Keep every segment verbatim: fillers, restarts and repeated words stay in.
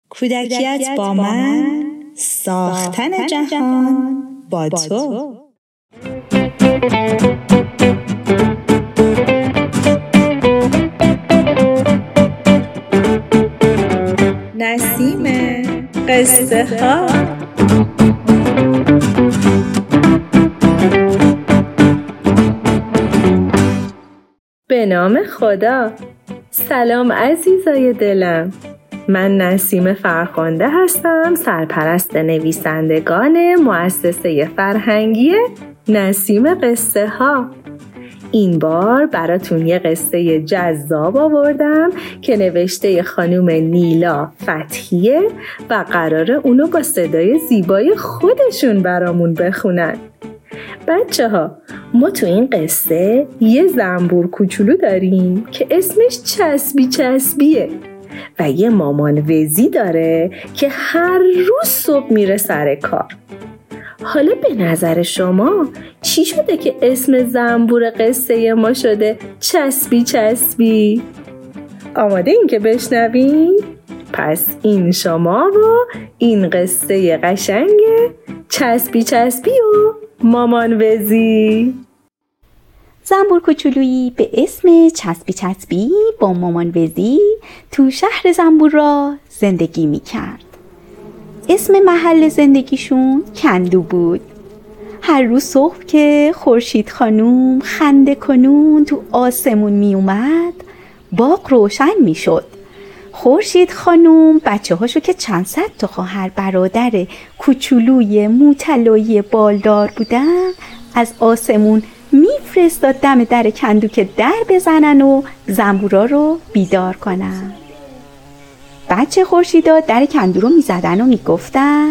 کودکیت با من، ساختن جهان با تو. نسیم قصه ها. به نام خدا. سلام عزیزای دلم، من نسیم فرخنده هستم، سرپرست نویسندگان مؤسسه فرهنگی نسیم قصه ها. این بار براتون یه قصه جذاب آوردم که نوشته خانم نیلا فتحیه و قراره اونو با صدای زیبای خودشون برامون بخونن. بچه ها، ما تو این قصه یه زنبور کوچولو داریم که اسمش چسبی چسبیه و یه مامان وزی داره که هر روز صبح میره سر کار. حالا به نظر شما چی شده که اسم زنبور قصه ما شده چسبی چسبی؟ آماده این که بشنوین؟ پس این شما و این قصه قشنگ چسبی چسبی و مامان وزی. زنبور کوچولویی به اسم چسبی چسبی با مامان وزی تو شهر زنبورا زندگی میکرد. اسم محل زندگیشون کندو بود. هر روز صبح که خورشید خانوم خنده کنون تو آسمون می اومد، باغ روشن می شد. خورشید خانوم بچه هاشو که چند صد تا خواهر برادر کوچولوی موطلایی بالدار بودن از آسمون میفرستاد دم در کندو که در بزنن و زنبورا رو بیدار کنن. بچه خورشیدا در کندو رو میزدن و میگفتن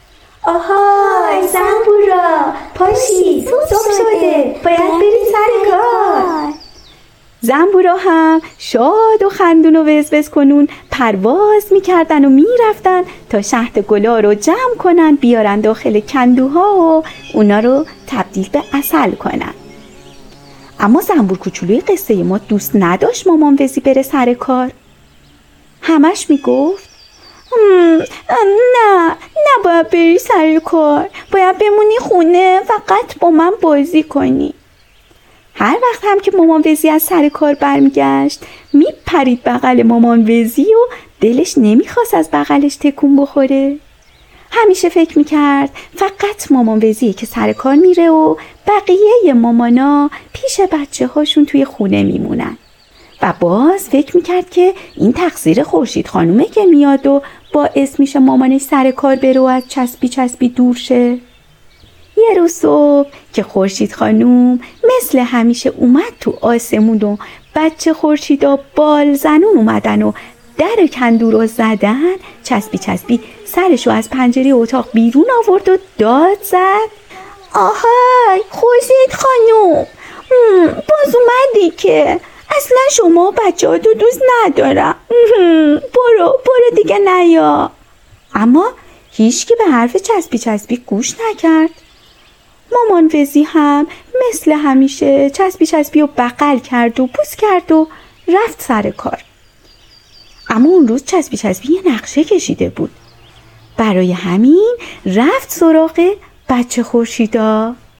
آهای زنبورا، پاشید، صبح شده، باید برید سر کار. زنبورا هم شاد و خندون و وزوز کنون پرواز میکردن و میرفتن تا شهد گلا رو جمع کنن بیارن داخل کندوها و اونا رو تبدیل به عسل کنن. اما زنبور کوچولوی قصه ما دوست نداشت مامان وزی بره سر کار. همش میگفت نه نباید بری سر کار، باید بمونی خونه فقط با من بازی کنی. هر وقت هم که مامان وزی از سر کار برمیگشت میپرید بغل مامان وزی و دلش نمیخواست از بغلش تکون بخوره. همیشه فکر میکرد فقط مامان وزیه که سر کار میره و بقیه مامانا پیش بچه هاشون توی خونه میمونن. و باز فکر میکرد که این تقصیر خورشید خانومه که میاد و باعث میشه مامانش سر کار بره و از چسبی چسبی دور شه. یه روز صبح که خورشید خانوم مثل همیشه اومد تو آسمون و بچه خورشیدا بال زنون اومدن و در کندو رو زدن، چسبی چسبی سرشو از پنجره اتاق بیرون آورد و داد زد آهای خورشید خانوم، باز اومدی که اصلا شما بچه ها تو دوست ندارم، برو برو دیگه نیا. اما هیچ که به حرف چسبی چسبی گوش نکرد. مامان وزی هم مثل همیشه چسبی چسبی رو بغل کرد و بوس کرد و رفت سر کار. اما اون روز چسبی چسبی یه نقشه کشیده بود. برای همین رفت سراغ بچه خورشیدا.